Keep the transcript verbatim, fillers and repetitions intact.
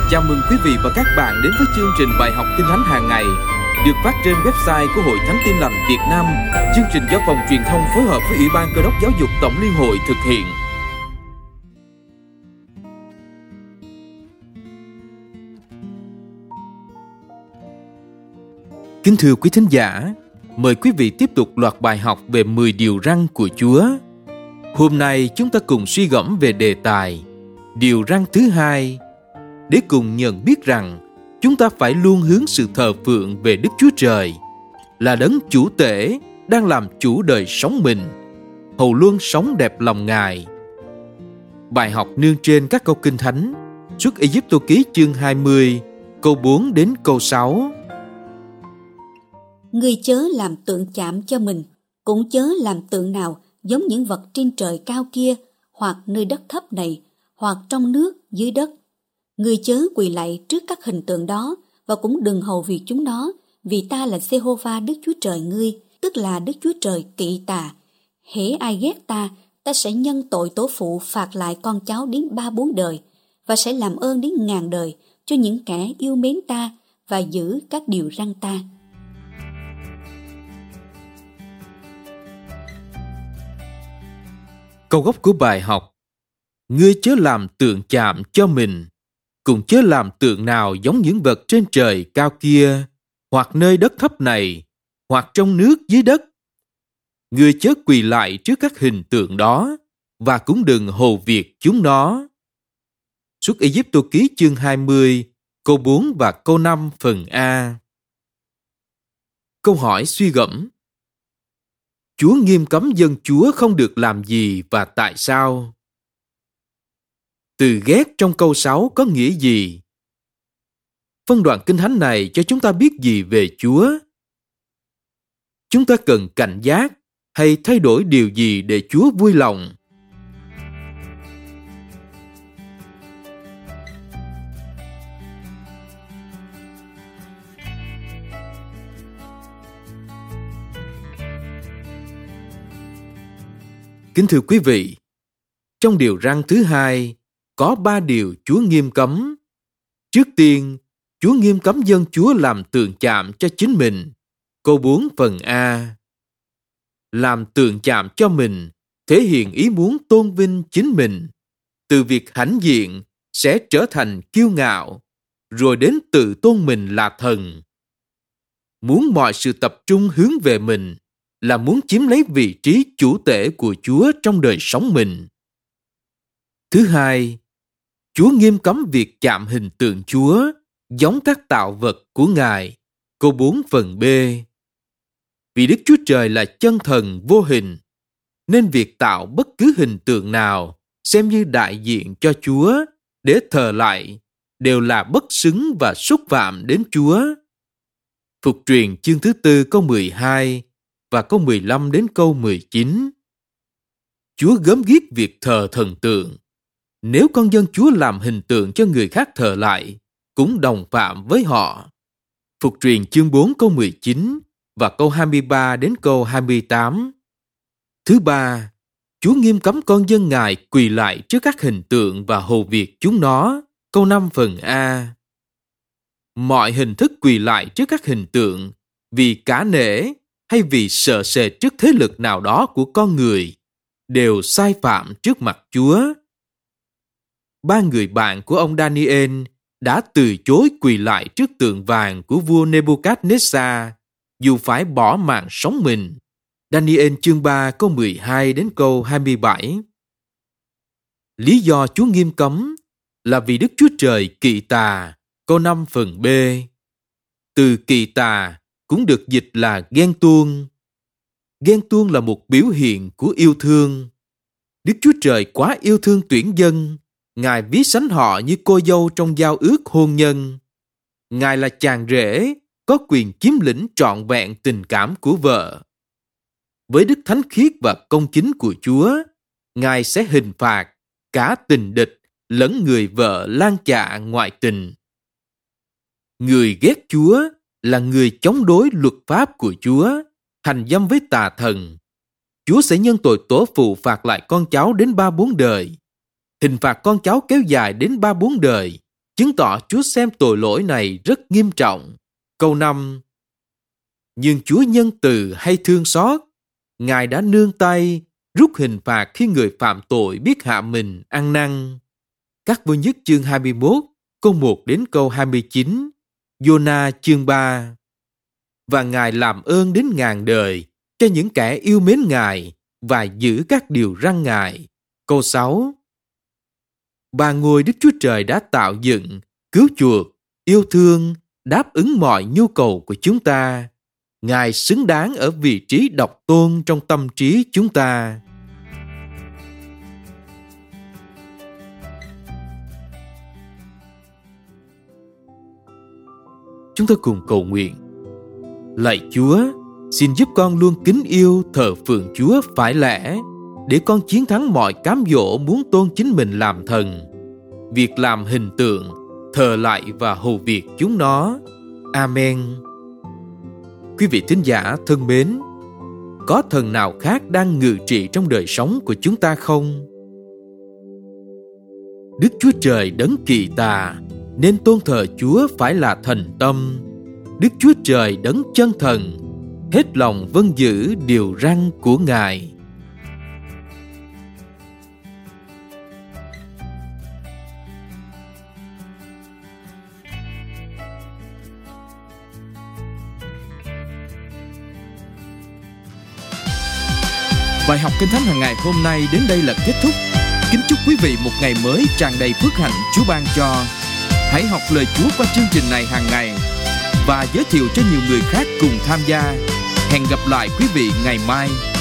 Chào mừng quý vị và các bạn đến với chương trình bài học Kinh Thánh hàng ngày được phát trên website của Hội Thánh Tin Lành Việt Nam. Chương trình do Phòng Truyền thông phối hợp với Ủy ban Cơ đốc Giáo dục Tổng Liên hội thực hiện. Kính thưa quý thính giả, mời quý vị tiếp tục loạt bài học về mười điều răn của Chúa. Hôm nay chúng ta cùng suy gẫm về đề tài điều răn thứ hai, để cùng nhận biết rằng chúng ta phải luôn hướng sự thờ phượng về Đức Chúa Trời, là đấng chủ tể đang làm chủ đời sống mình, hầu luôn sống đẹp lòng Ngài. Bài học nương trên các câu Kinh Thánh, Xuất Ê-díp-tô ký chương hai mươi, câu bốn đến câu sáu. Ngươi chớ làm tượng chạm cho mình, cũng chớ làm tượng nào giống những vật trên trời cao kia, hoặc nơi đất thấp này, hoặc trong nước dưới đất. Ngươi chớ quỳ lạy trước các hình tượng đó, và cũng đừng hầu việc chúng nó, vì ta là Giê-hô-va Đức Chúa Trời ngươi, tức là Đức Chúa Trời kỵ tà. Hễ ai ghét ta, ta sẽ nhân tội tổ phụ phạt lại con cháu đến ba bốn đời, và sẽ làm ơn đến ngàn đời cho những kẻ yêu mến ta và giữ các điều răn ta. Câu gốc của bài học: Ngươi chớ làm tượng chạm cho mình, cũng chớ làm tượng nào giống những vật trên trời cao kia, hoặc nơi đất thấp này, hoặc trong nước dưới đất. Ngươi chớ quỳ lại trước các hình tượng đó, và cũng đừng hầu việc chúng nó. Xuất Ê-díp-tô ký chương hai mươi, câu bốn và câu năm phần A. Câu hỏi suy gẫm: Chúa nghiêm cấm dân Chúa không được làm gì và tại sao? Từ ghét trong câu sáu có nghĩa gì? Phân đoạn Kinh Thánh này cho chúng ta biết gì về Chúa? Chúng ta cần cảnh giác hay thay đổi điều gì để Chúa vui lòng? Kính thưa quý vị, trong điều răn thứ hai, có ba điều Chúa nghiêm cấm. Trước tiên, Chúa nghiêm cấm dân Chúa làm tượng chạm cho chính mình. Câu bốn phần A. Làm tượng chạm cho mình thể hiện ý muốn tôn vinh chính mình, từ việc hãnh diện sẽ trở thành kiêu ngạo, rồi đến tự tôn mình là thần. Muốn mọi sự tập trung hướng về mình là muốn chiếm lấy vị trí chủ tể của Chúa trong đời sống mình. Thứ hai, Chúa nghiêm cấm việc chạm hình tượng Chúa, giống các tạo vật của Ngài. Câu bốn phần B. Vì Đức Chúa Trời là chân thần vô hình, nên việc tạo bất cứ hình tượng nào xem như đại diện cho Chúa để thờ lạy đều là bất xứng và xúc phạm đến Chúa. Phục truyền chương thứ tư câu mười hai và câu mười lăm đến câu mười chín. Chúa gớm ghiếc việc thờ thần tượng. Nếu con dân Chúa làm hình tượng cho người khác thờ lại, cũng đồng phạm với họ. Phục truyền chương bốn câu mười chín và câu hai mươi ba đến câu hai mươi tám. Thứ ba, Chúa nghiêm cấm con dân Ngài quỳ lại trước các hình tượng và hầu việc chúng nó. Câu năm phần A. Mọi hình thức quỳ lại trước các hình tượng vì cả nể hay vì sợ sệt trước thế lực nào đó của con người đều sai phạm trước mặt Chúa. Ba người bạn của ông Daniel đã từ chối quỳ lại trước tượng vàng của vua Nebuchadnezzar dù phải bỏ mạng sống mình. Daniel chương ba câu mười hai đến câu hai mươi bảy. Lý do Chúa nghiêm cấm là vì Đức Chúa Trời kỵ tà. Câu năm phần B. Từ kỵ tà cũng được dịch là ghen tuông. Ghen tuông là một biểu hiện của yêu thương. Đức Chúa Trời quá yêu thương tuyển dân, Ngài ví sánh họ như cô dâu trong giao ước hôn nhân. Ngài là chàng rể, có quyền chiếm lĩnh trọn vẹn tình cảm của vợ. Với đức thánh khiết và công chính của Chúa, Ngài sẽ hình phạt cả tình địch lẫn người vợ lang chạ ngoại tình. Người ghét Chúa là người chống đối luật pháp của Chúa, hành dâm với tà thần. Chúa sẽ nhân tội tổ phụ phạt lại con cháu đến ba bốn đời. Hình phạt con cháu kéo dài đến ba bốn đời, chứng tỏ Chúa xem tội lỗi này rất nghiêm trọng. Câu năm. Nhưng Chúa nhân từ hay thương xót, Ngài đã nương tay, rút hình phạt khi người phạm tội biết hạ mình ăn năn. Các Vua Nhất chương hai mươi mốt, câu một đến câu hai mươi chín, Giô-na chương ba. Và Ngài làm ơn đến ngàn đời cho những kẻ yêu mến Ngài và giữ các điều răn Ngài. Câu sáu. Ba ngôi Đức Chúa Trời đã tạo dựng, cứu chuộc, yêu thương, đáp ứng mọi nhu cầu của chúng ta. Ngài xứng đáng ở vị trí độc tôn trong tâm trí chúng ta. Chúng ta cùng cầu nguyện. Lạy Chúa, xin giúp con luôn kính yêu thờ phượng Chúa phải lẽ, để con chiến thắng mọi cám dỗ muốn tôn chính mình làm thần, việc làm hình tượng, thờ lạy và hầu việc chúng nó. Amen. Quý vị thính giả thân mến, có thần nào khác đang ngự trị trong đời sống của chúng ta không? Đức Chúa Trời đấng kỳ tà, nên tôn thờ Chúa phải là thành tâm. Đức Chúa Trời đấng chân thần, hết lòng vâng giữ điều răn của Ngài. Bài học Kinh Thánh hàng ngày hôm nay đến đây là kết thúc. Kính chúc quý vị một ngày mới tràn đầy phước hạnh Chúa ban cho. Hãy học lời Chúa qua chương trình này hàng ngày và giới thiệu cho nhiều người khác cùng tham gia. Hẹn gặp lại quý vị ngày mai.